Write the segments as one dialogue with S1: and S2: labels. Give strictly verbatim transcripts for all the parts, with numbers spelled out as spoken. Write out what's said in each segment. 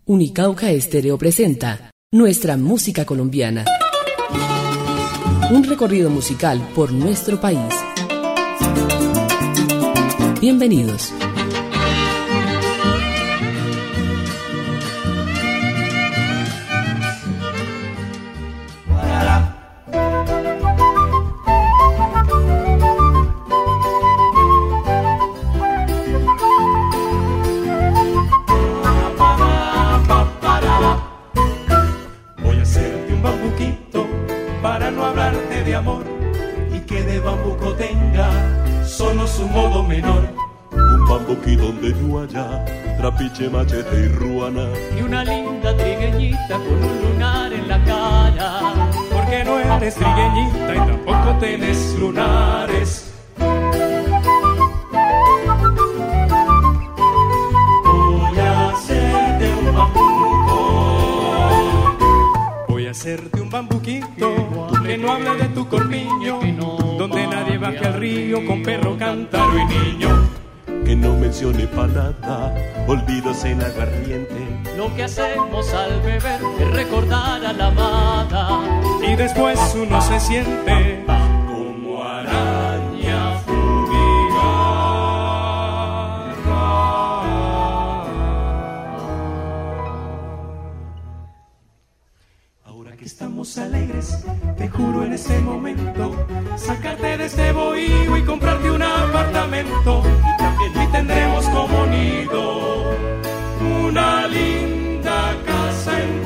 S1: Unicauca Estéreo presenta Nuestra Música Colombiana. Un recorrido musical por nuestro país. Bienvenidos.
S2: Trapiche, machete y ruana.
S3: Y una linda trigueñita con un lunar en la cara.
S4: Porque no eres trigueñita y tampoco tenés lunares.
S3: Voy a hacerte un bambuco.
S4: Voy a hacerte un bambuquito que no hable de tu corpiño, donde nadie baje al río con perro, cántaro y niño.
S2: Que no mencione pa' nada, olvidos en aguardiente.
S3: Lo que hacemos al beber es recordar a la amada.
S4: Y después uno se siente
S3: como araña fugida.
S4: Ahora que estamos alegres, te juro en este momento sacarte de este bohío y comprarte un apartamento. Y tendremos como nido una linda casa en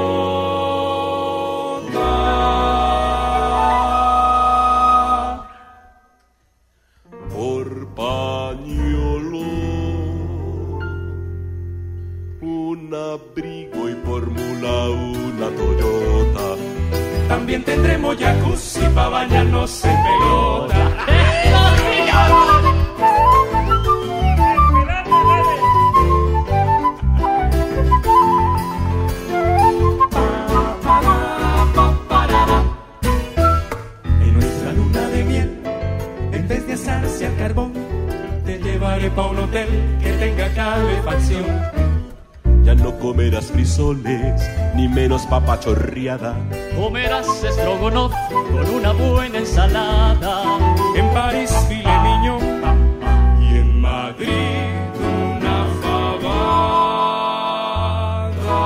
S4: toda.
S2: Por pañuelo, un abrigo y por mula una Toyota.
S4: También tendremos jacuzzi para bañarnos en pelota. Hacia el carbón, te llevaré pa' un hotel que tenga calefacción.
S2: Ya no comerás frisoles, ni menos papa chorreada.
S3: Comerás estrogonoff con una buena ensalada.
S4: En París, filet mignon, y en Madrid una fabada.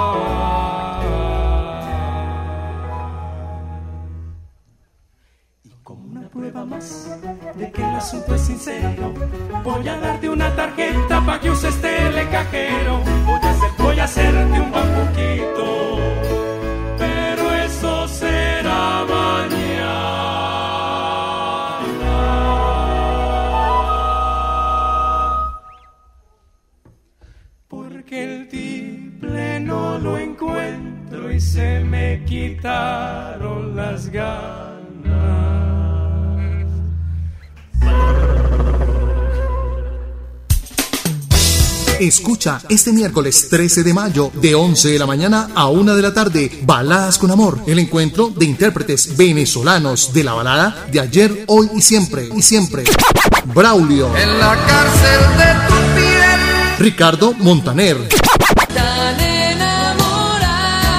S4: Y como una prueba más de que el asunto es sincero, voy a darte una tarjeta pa' que uses telecajero. Voy a, hacer, voy a hacerte un bambuquito, pero eso será mañana. Porque el tiple no lo encuentro y se me quitaron las ganas.
S5: Escucha este miércoles trece de mayo de once de la mañana a una de la tarde Baladas con Amor, el encuentro de intérpretes venezolanos de la balada de ayer, hoy y siempre, y siempre. Braulio,
S6: en la cárcel de tu piel,
S5: Ricardo Montaner,
S7: tan enamorados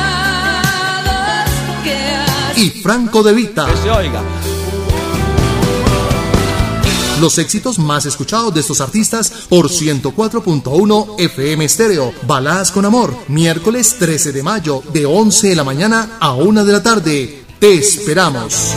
S7: que
S5: y Franco De Vita.
S6: que se oiga.
S5: Los éxitos más escuchados de estos artistas por ciento cuatro punto uno F M Estéreo. Baladas con Amor, miércoles trece de mayo de once de la mañana a una de la tarde. Te esperamos.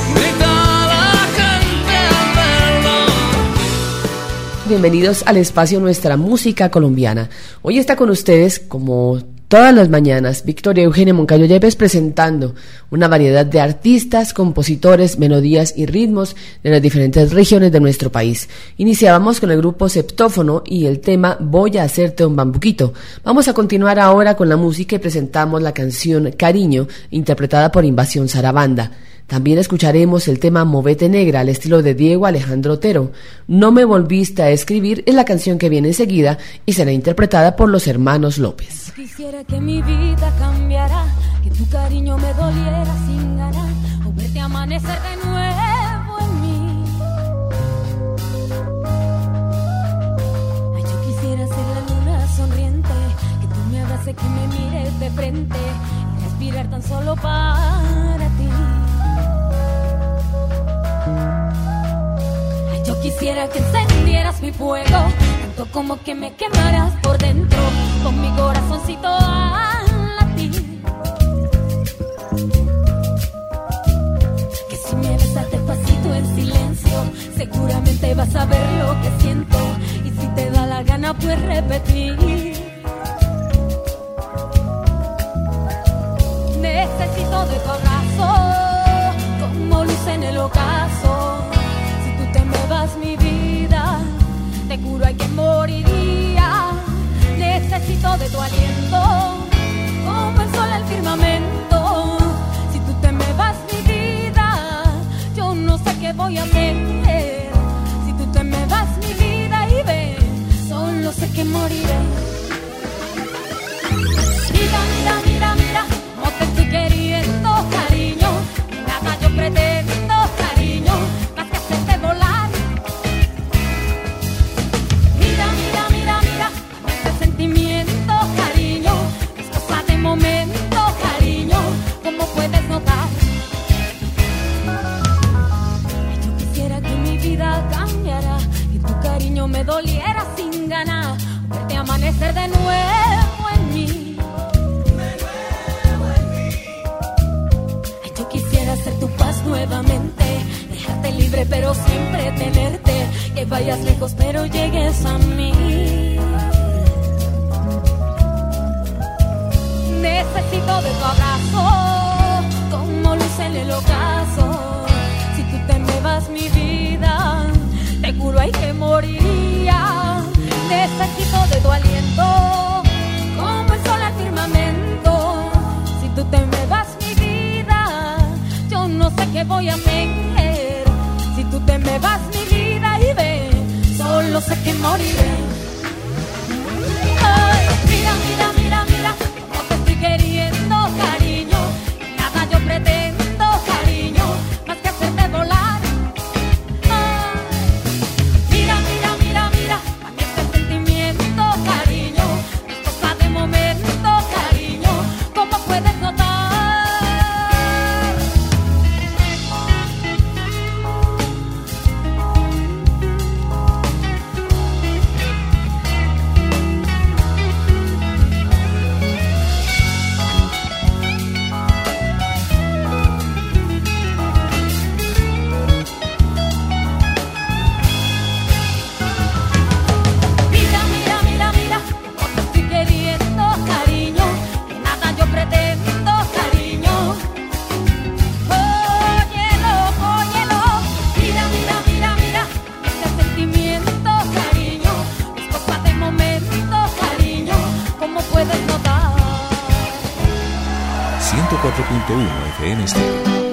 S1: Bienvenidos al espacio Nuestra Música Colombiana. Hoy está con ustedes, como todas las mañanas, Victoria Eugenia Moncayo Yepes, presentando una variedad de artistas, compositores, melodías y ritmos de las diferentes regiones de nuestro país. Iniciábamos con el grupo Septófono y el tema Voy a hacerte un bambuquito. Vamos a continuar ahora con la música y presentamos la canción Cariño, interpretada por Invasión Sarabanda. También escucharemos el tema Movete Negra al estilo de Diego Alejandro Otero. No me volviste a escribir es la canción que viene enseguida y será interpretada por los hermanos López.
S8: Quisiera que mi vida cambiara, que tu cariño me doliera sin ganar, o verte amanecer de nuevo en mí. Ay, yo quisiera ser la luna sonriente, que tú me hagas hace que me mires de frente y respirar tan solo para ti. Ay, yo quisiera que encendieras mi fuego, tanto como que me quemaras por dentro, con mi corazoncito a latir. Que si me besas despacito en silencio, seguramente vas a ver lo que siento, y si te da la gana pues repetir. Necesito de tu abrazo, como luz en el ocaso. Si tú te me vas mi vida, te juro hay que moriría. Necesito de tu aliento, como el sol al firmamento. Si tú te me vas mi vida, yo no sé qué voy a hacer. Si tú te me vas mi vida y ven, solo sé que moriré. Mira, mira, mira, mira, no te estoy queriendo, cariño. Nada yo pretendo, cariño, más que hacerte volar. Mira, mira, mira, mira, este sentimiento, cariño, es cosa de momento, cariño, como puedes notar. Yo quisiera que mi vida cambiara y tu cariño me doliera sin ganas, verte amanecer de nuevo en mí. Hacer tu paz nuevamente, dejarte libre pero siempre tenerte, que vayas lejos pero llegues a mí. Necesito de tu abrazo, como luz en el ocaso. Si tú te me vas mi vida, te juro hay que moriría. Necesito de tu aliento, como el sol al firmamento. Si tú te me vas mi vida, yo no sé qué voy a hacer. Si tú te me vas mi vida y ven, solo sé que moriré. Ay, mira, mira, mira, mira, no te estoy queriendo, cariño. Nada yo pretendo, cariño, más que hacerte volar. Ay, mira, mira, mira, mira, a mí este sentimiento, cariño, es cosa de momento, cariño, como puedes notar.
S9: ciento cuatro punto uno F M Stereo.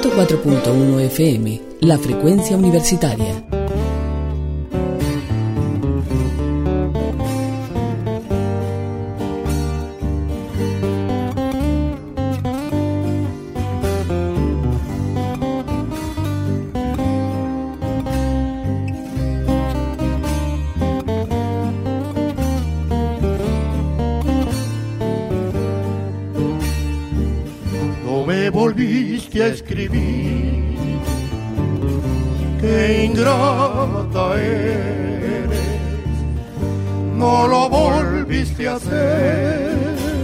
S10: ciento cuatro punto uno F M, la frecuencia universitaria.
S11: Volviste a escribir, qué ingrata eres, no lo volviste a hacer,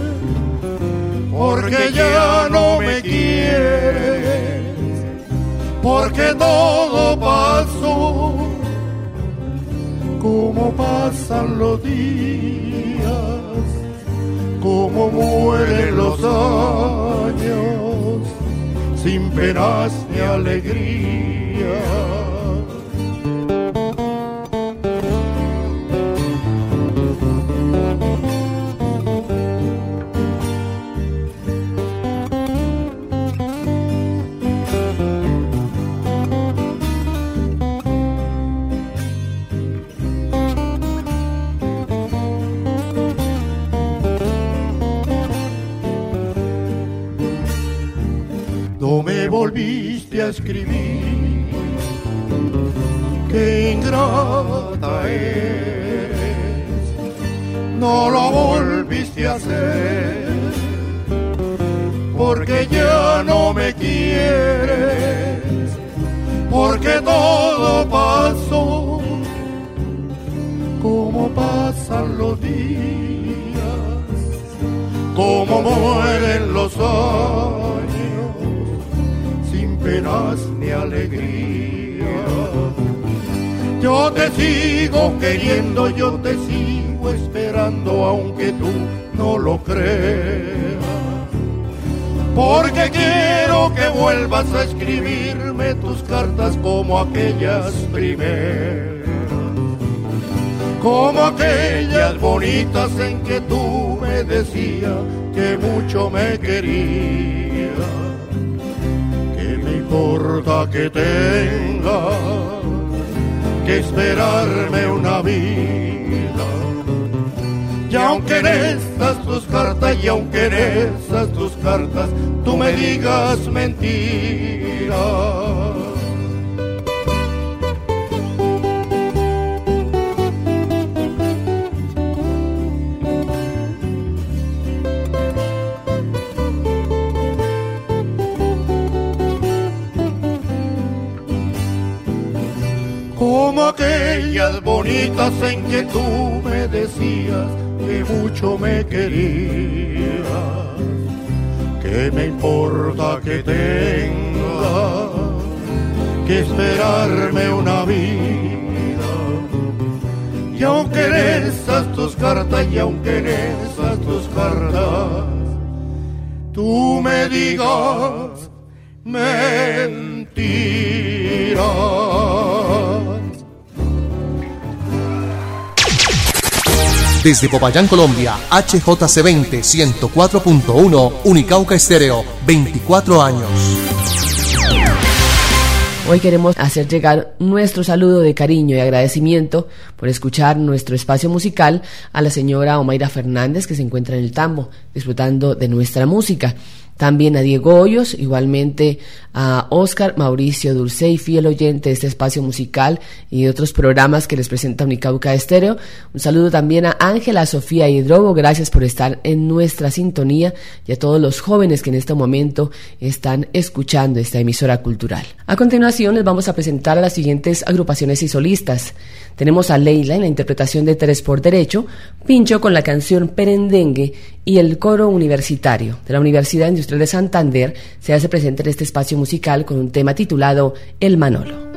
S11: porque ya no me quieres, porque todo pasó, como pasan los días, como mueren los años, sin penas ni alegría. No me volviste a escribir, qué ingrata eres, no lo volviste a hacer, porque ya no me quieres, porque todo pasó, como pasan los días, como mueren los años, penas ni alegría. Yo te sigo queriendo, yo te sigo esperando, aunque tú no lo creas, porque quiero que vuelvas a escribirme tus cartas como aquellas primeras, como aquellas bonitas en que tú me decías que mucho me querías. Importa que tenga que esperarme una vida, y aunque en estas tus cartas, y aunque en esas tus cartas tú me digas mentiras. Como aquellas bonitas en que tú me decías que mucho me querías, que me importa que tenga que esperarme una vida, y aunque en esas tus cartas, y aunque en esas tus cartas tú me digas mentiras.
S5: Desde Popayán, Colombia, H J C veinte, ciento cuatro punto uno, Unicauca Estéreo, veinticuatro años.
S1: Hoy queremos hacer llegar nuestro saludo de cariño y agradecimiento por escuchar nuestro espacio musical a la señora Omaira Fernández, que se encuentra en el Tambo, disfrutando de nuestra música. También a Diego Hoyos, igualmente a Oscar Mauricio Dulcey, fiel oyente de este espacio musical y de otros programas que les presenta Unicauca Estéreo. Un saludo también a Ángela Sofía Hidrobo, gracias por estar en nuestra sintonía, y a todos los jóvenes que en este momento están escuchando esta emisora cultural. A continuación les vamos a presentar a las siguientes agrupaciones y solistas. Tenemos a Leila en la interpretación de Tres por Derecho, Pincho con la canción Perendengue, y el coro universitario de la Universidad Industrial de Santander se hace presente en este espacio musical con un tema titulado El Manolo.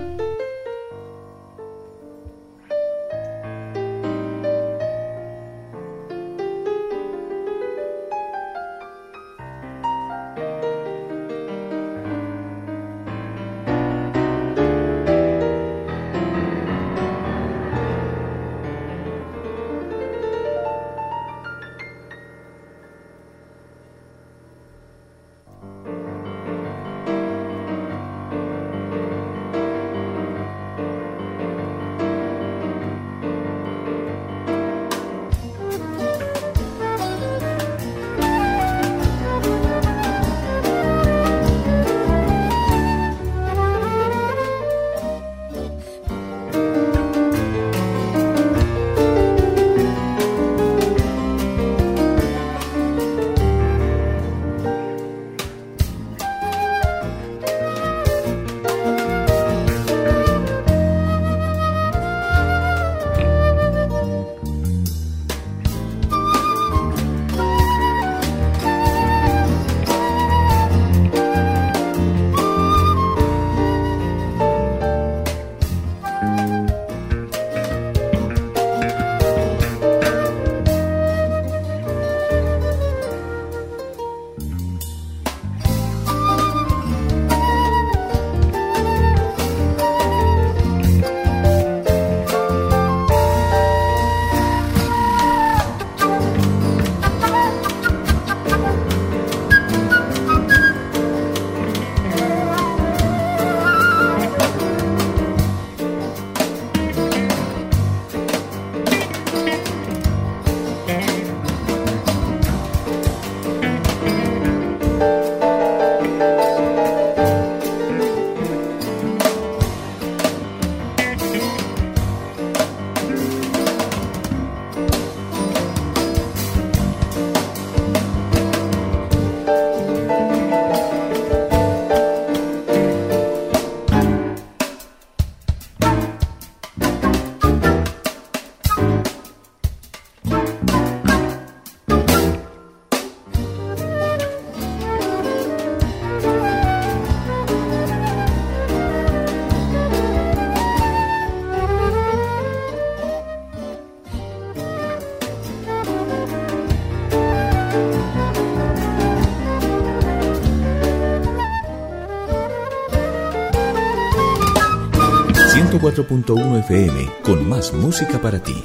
S9: ciento cuatro punto uno F M, con más música para ti.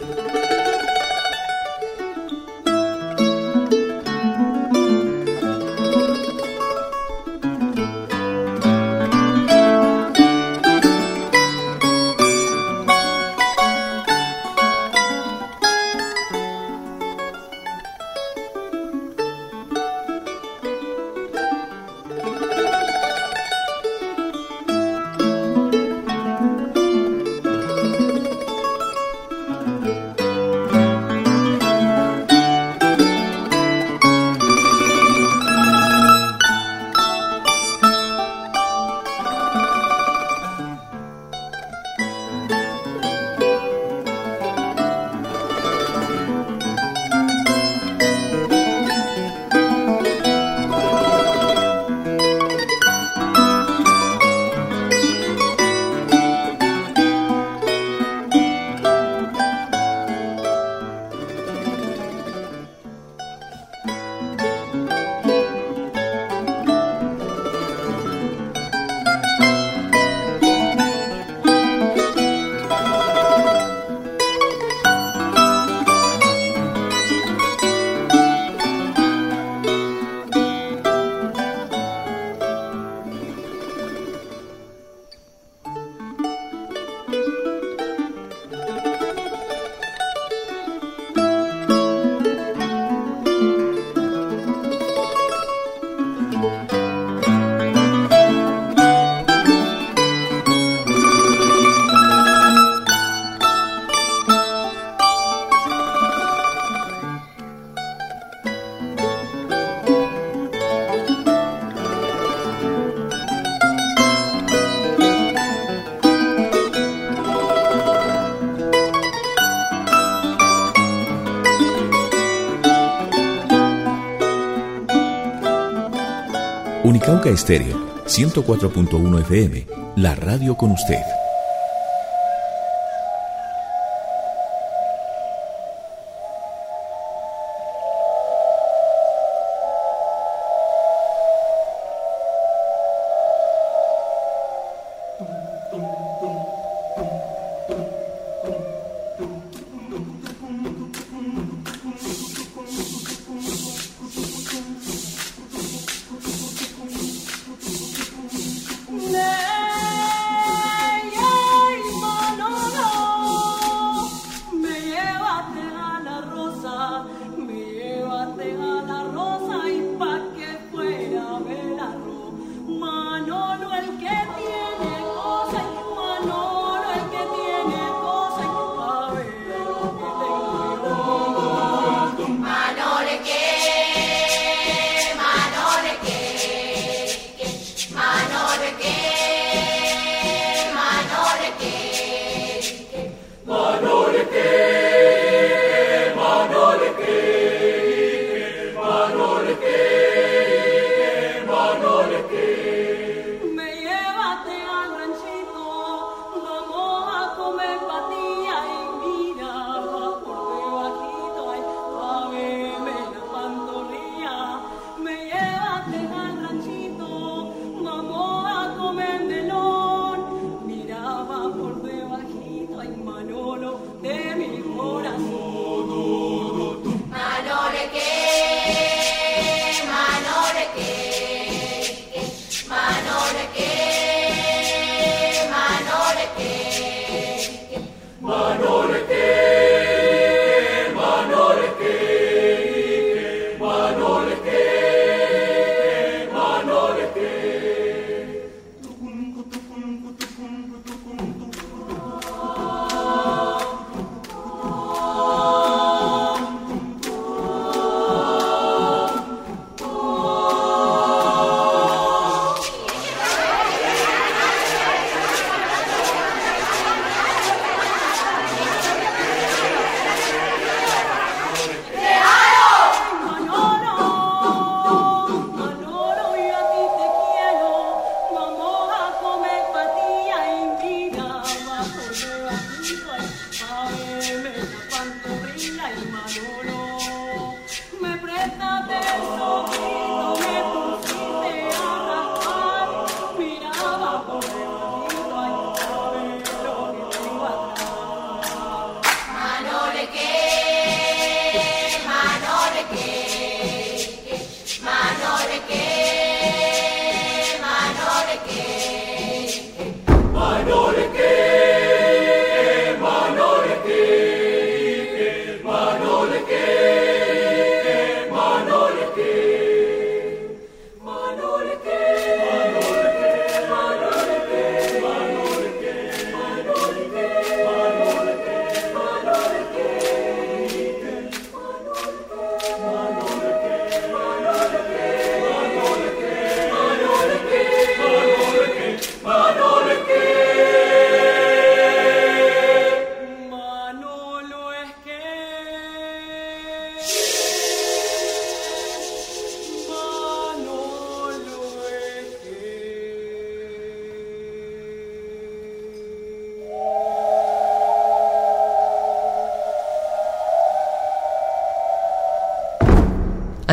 S9: Unicauca Estéreo, ciento cuatro punto uno F M, la radio con usted.
S7: Yeah.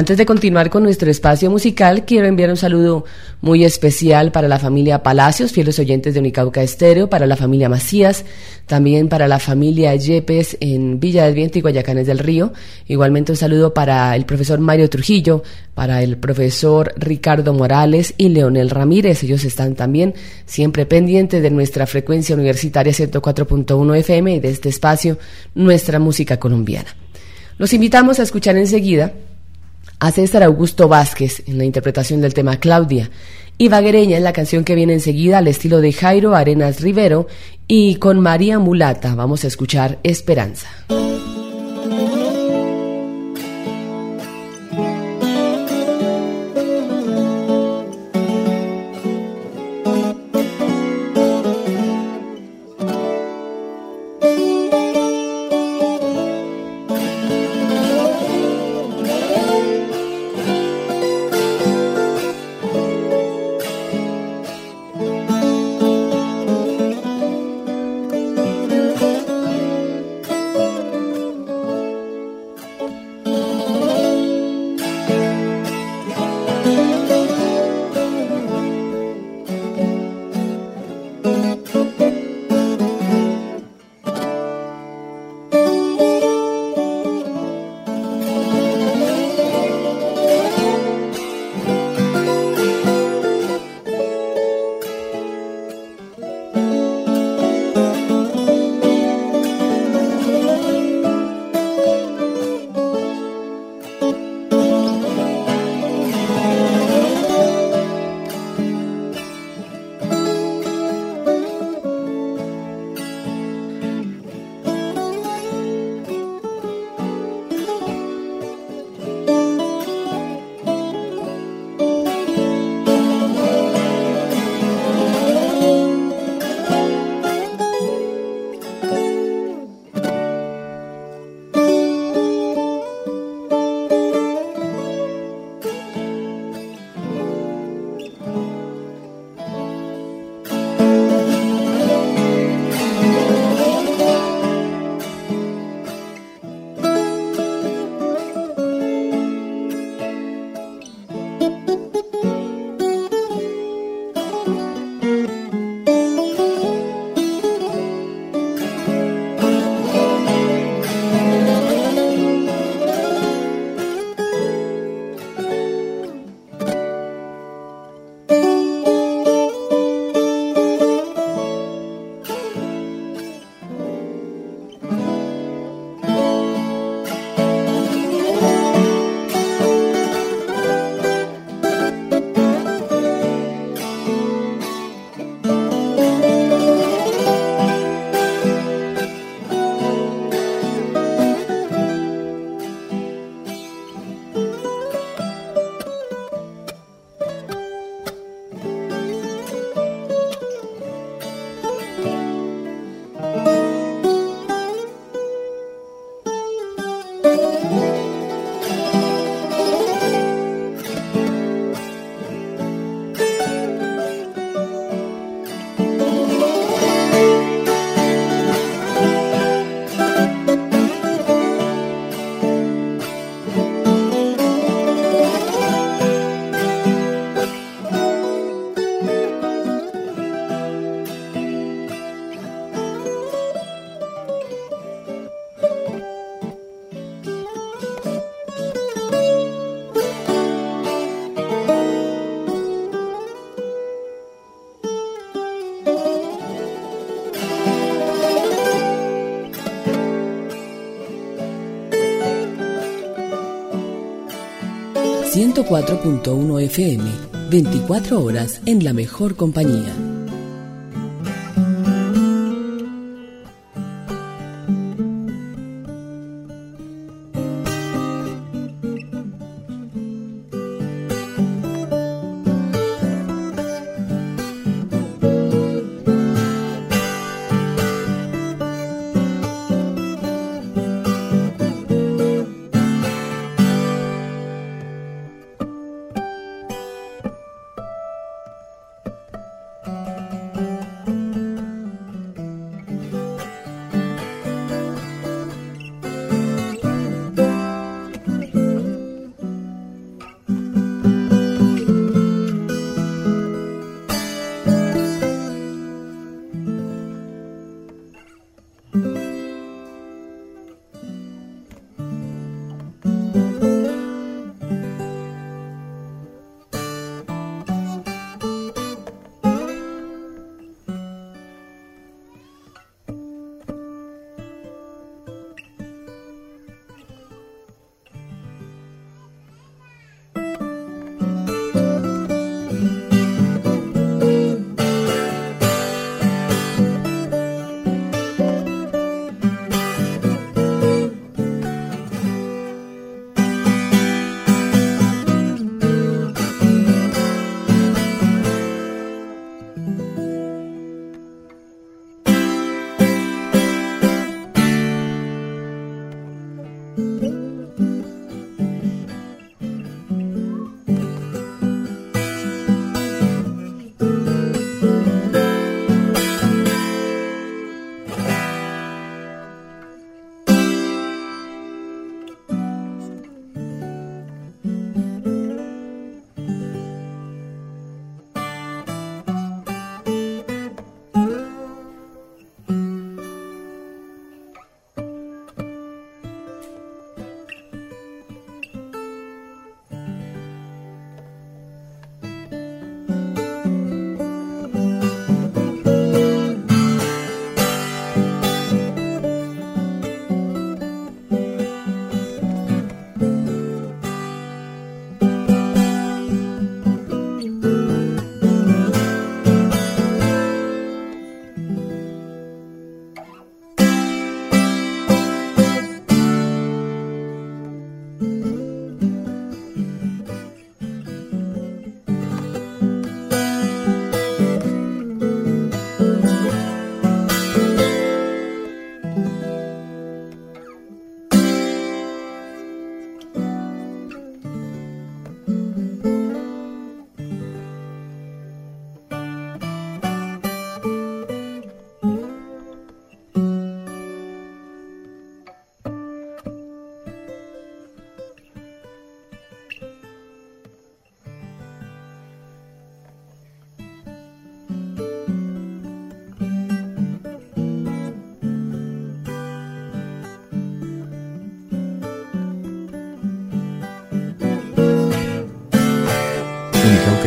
S1: Antes de continuar con nuestro espacio musical, quiero enviar un saludo muy especial para la familia Palacios, fieles oyentes de Unicauca Estéreo, para la familia Macías, también para la familia Yepes en Villa del Viento y Guayacanes del Río. Igualmente un saludo para el profesor Mario Trujillo, para el profesor Ricardo Morales y Leonel Ramírez. Ellos están también siempre pendientes de nuestra frecuencia universitaria ciento cuatro punto uno F M y de este espacio, nuestra música colombiana. Los invitamos a escuchar enseguida a César Augusto Vázquez en la interpretación del tema Claudia, y Vaguereña en la canción que viene enseguida al estilo de Jairo Arenas Rivero, y con María Mulata vamos a escuchar Esperanza.
S10: ciento cuatro punto uno F M, veinticuatro horas en la mejor compañía.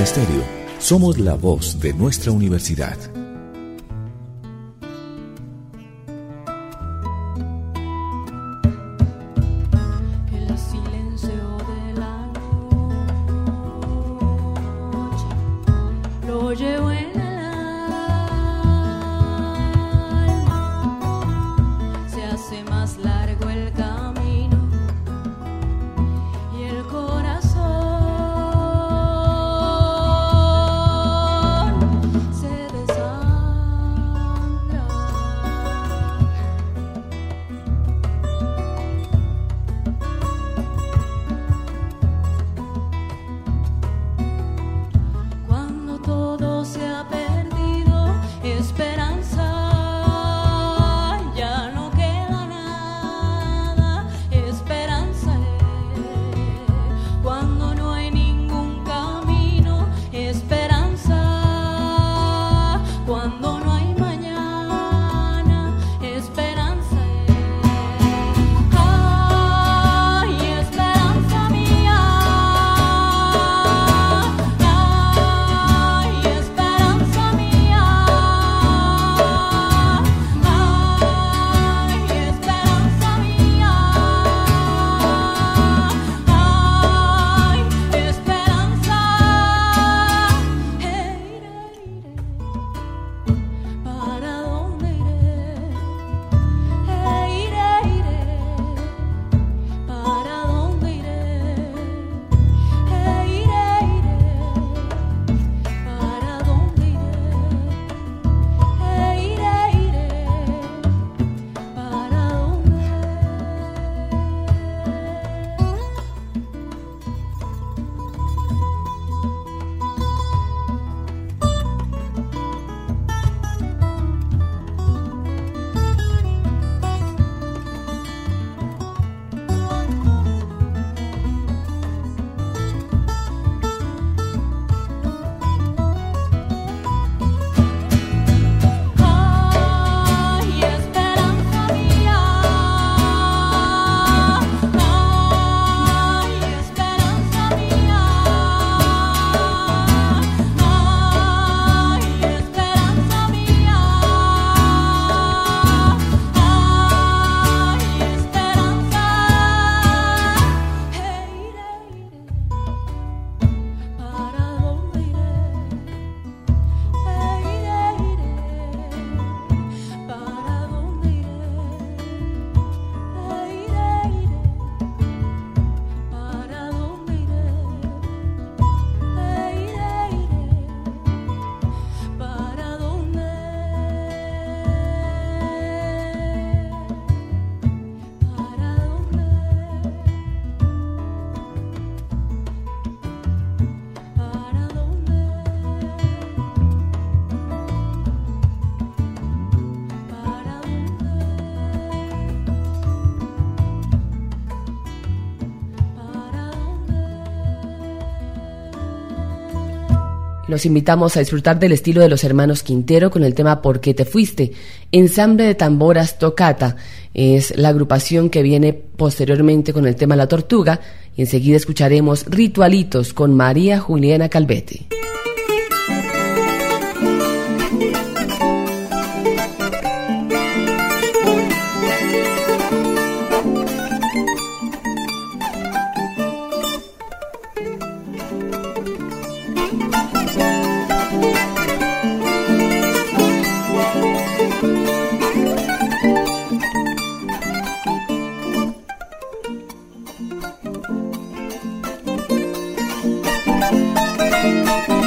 S9: Estéreo, somos la voz de nuestra universidad.
S1: Los invitamos a disfrutar del estilo de los hermanos Quintero con el tema ¿Por qué te fuiste? Ensamble de tamboras Tocata es la agrupación que viene posteriormente con el tema La Tortuga, y enseguida escucharemos Ritualitos con María Juliana Calvete.
S8: Thank you.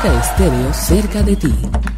S10: Cauca Estéreo cerca de ti.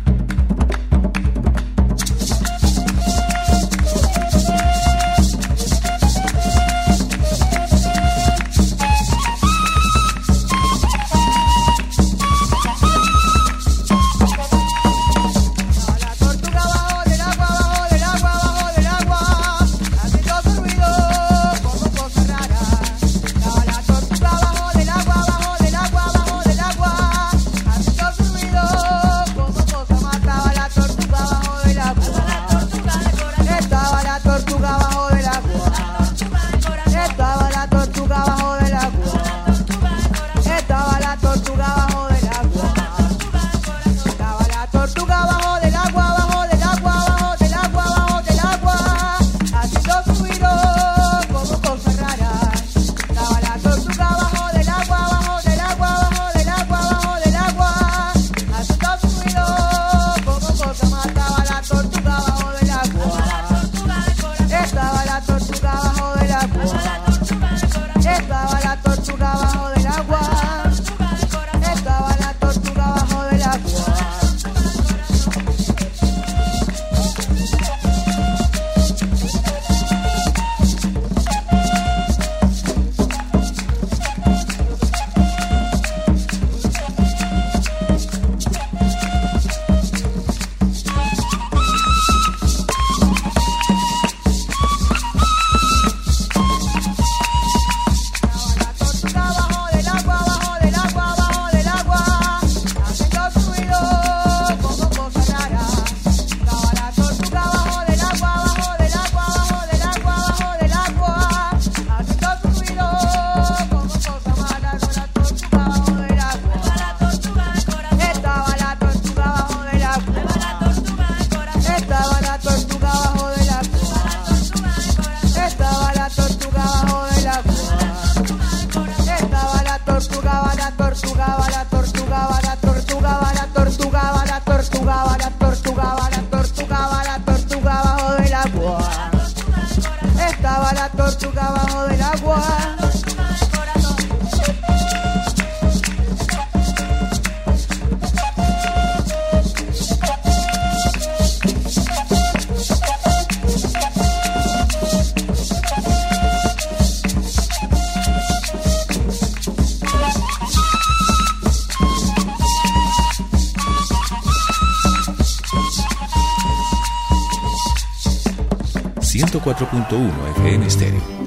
S9: ciento cuatro punto uno F M Estéreo.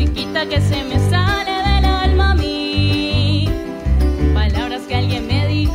S12: Que se me sale del alma a mí, palabras que alguien me dijo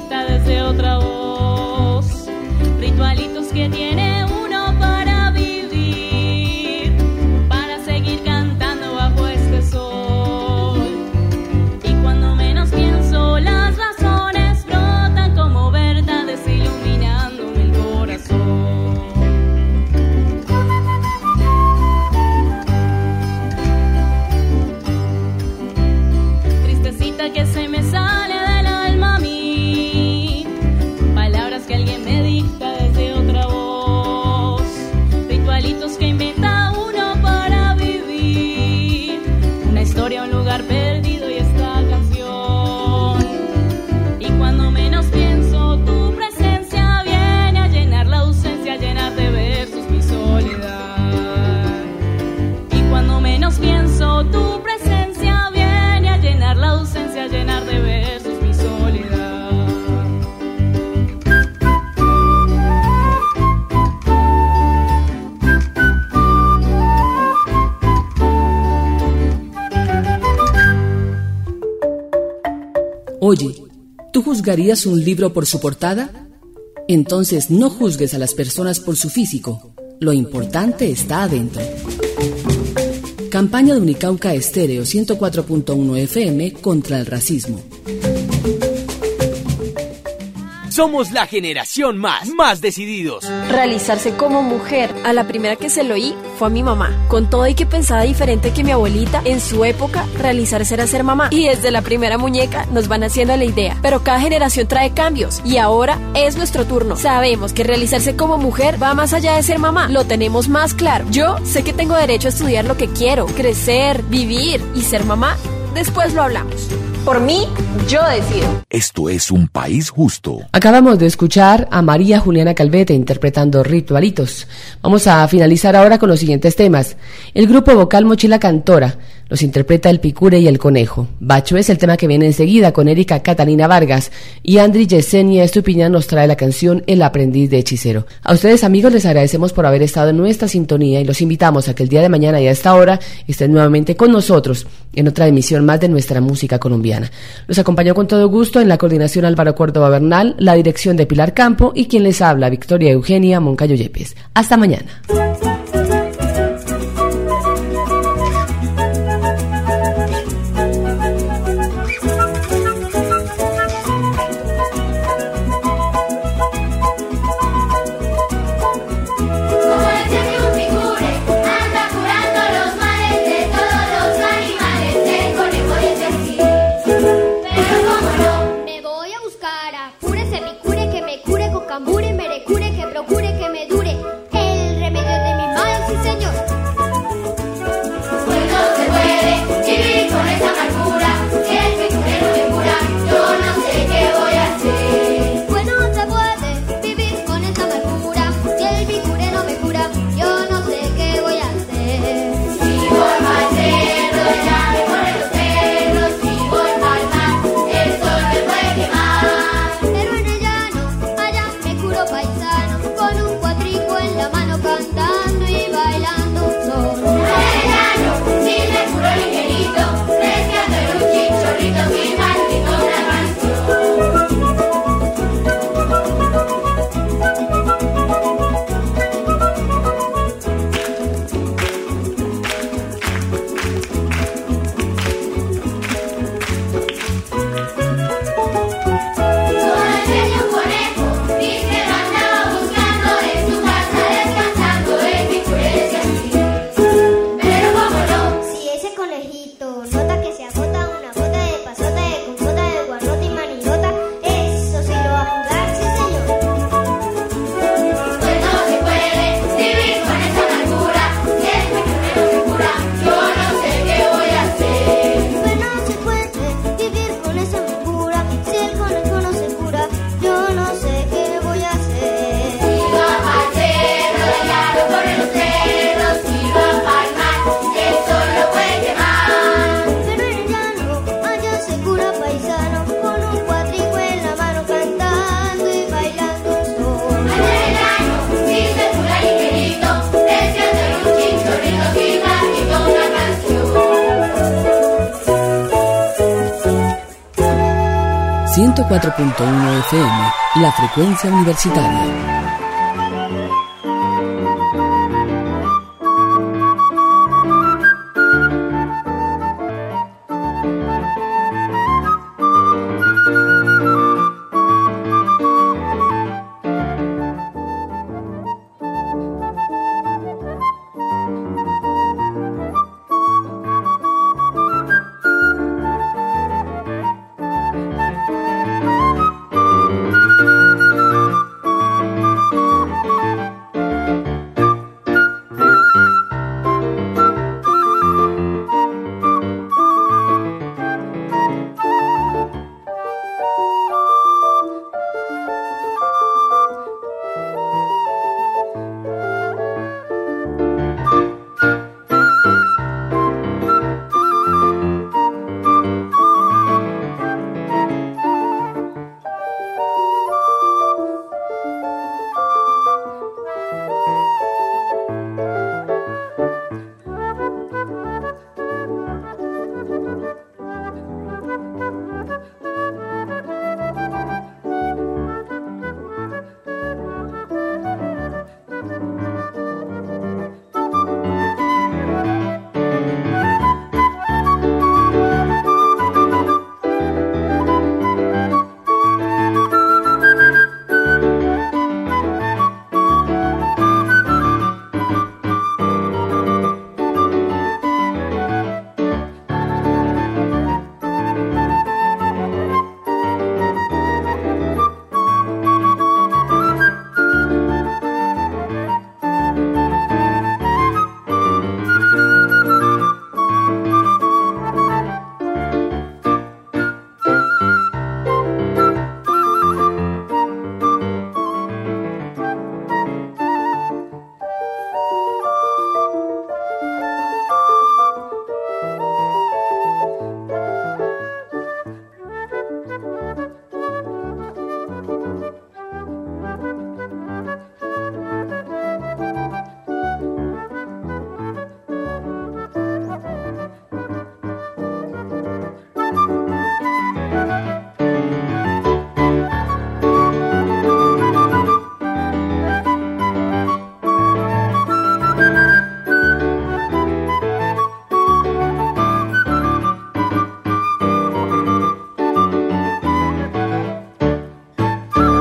S10: Oye, ¿tú juzgarías un libro por su portada? Entonces no juzgues a las personas por su físico. Lo importante está adentro. Campaña de Unicauca Estéreo ciento cuatro punto uno F M contra el racismo.
S12: Somos la generación más, más decididos.
S13: Realizarse como mujer. A la primera que se lo oí fue a mi mamá. Con todo y que pensaba diferente que mi abuelita, en su época, realizarse era ser mamá. Y desde la primera muñeca nos van haciendo la idea. Pero cada generación trae cambios. Y ahora es nuestro turno. Sabemos que realizarse como mujer va más allá de ser mamá. Lo tenemos más claro. Yo sé que tengo derecho a estudiar lo que quiero, crecer, vivir y ser mamá. Después lo hablamos. Por mí, yo decido.
S9: Esto es un país justo.
S1: Acabamos de escuchar a María Juliana Calvete interpretando Ritualitos. Vamos a finalizar ahora con los siguientes temas. El grupo vocal Mochila Cantora los interpreta El Picure y El Conejo. Bacho es el tema que viene enseguida con Erika Catalina Vargas y Andri Yesenia Estupiñán nos trae la canción El Aprendiz de Hechicero. A ustedes, amigos, les agradecemos por haber estado en nuestra sintonía y los invitamos a que el día de mañana y a esta hora estén nuevamente con nosotros en otra emisión más de nuestra música colombiana. Los acompañó con todo gusto en la coordinación Álvaro Córdoba Bernal, la dirección de Pilar Campo y quien les habla, Victoria Eugenia Moncayo Yepes. Hasta mañana. ciento cuatro punto uno F M, la frecuencia universitaria.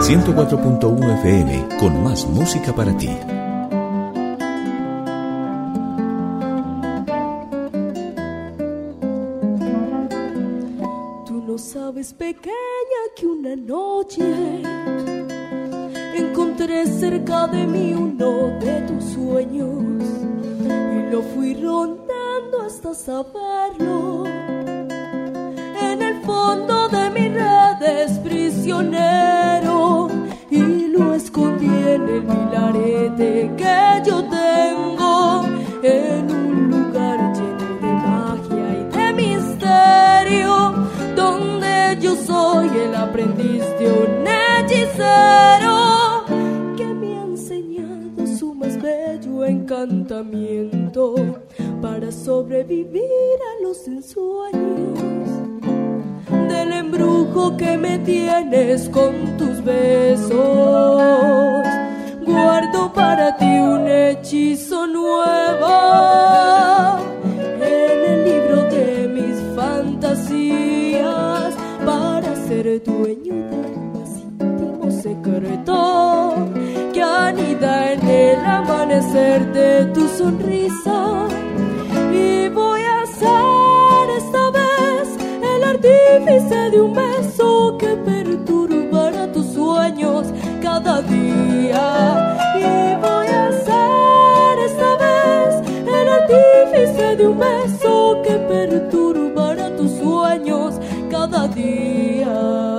S9: ciento cuatro punto uno F M, con más música para ti.
S14: Tú no sabes, pequeña, que una noche encontré cerca de mí uno de tus sueños y lo fui rondando hasta saberlo. En el fondo de mis redes prisionero, y lo escondí en el milarete que yo tengo, en un lugar lleno de magia y de misterio, donde yo soy el aprendiz de un hechicero que me ha enseñado su más bello encantamiento para sobrevivir a los ensueños del embrujo que me tienes con tus besos. Guardo para ti un hechizo nuevo en el libro de mis fantasías, para ser dueño del más íntimo secreto que anida en el amanecer de tu sonrisa. Y voy a ser esta vez el artífice de un beso que perturbará tus sueños cada día. Y voy a ser esta vez el artífice de un beso que perturbará tus sueños cada día.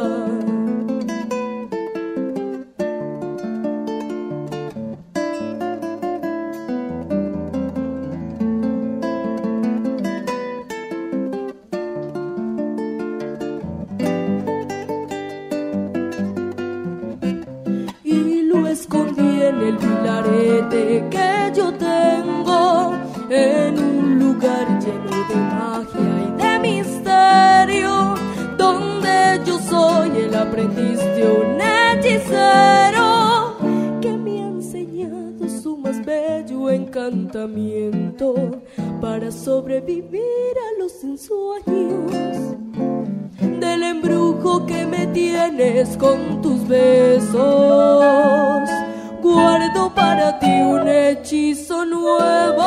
S14: Que yo tengo en un lugar lleno de magia y de misterio, donde yo soy el aprendiz de un hechicero que me ha enseñado su más bello encantamiento para sobrevivir a los ensueños del embrujo que me tienes con tus besos. Guardo para ti un hechizo nuevo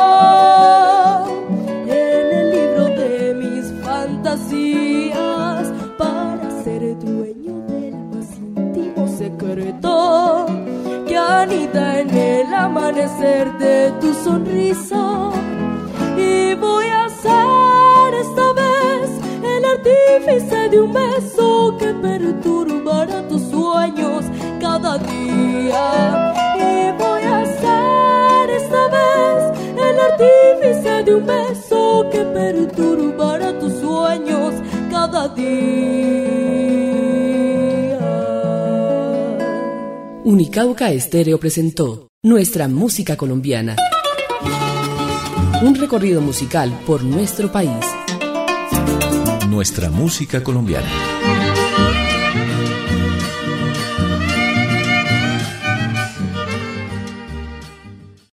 S14: en el libro de mis fantasías, para ser dueño del más íntimo secreto que anida en el amanecer de tu sonrisa. Y voy a ser esta vez el artífice de un beso que perturbará tus sueños cada día. Y voy a ser esta vez el artífice de un beso que perturbará tus sueños cada día.
S10: Unicauca Estéreo presentó Nuestra Música Colombiana. Un recorrido musical por nuestro país.
S9: Nuestra Música Colombiana.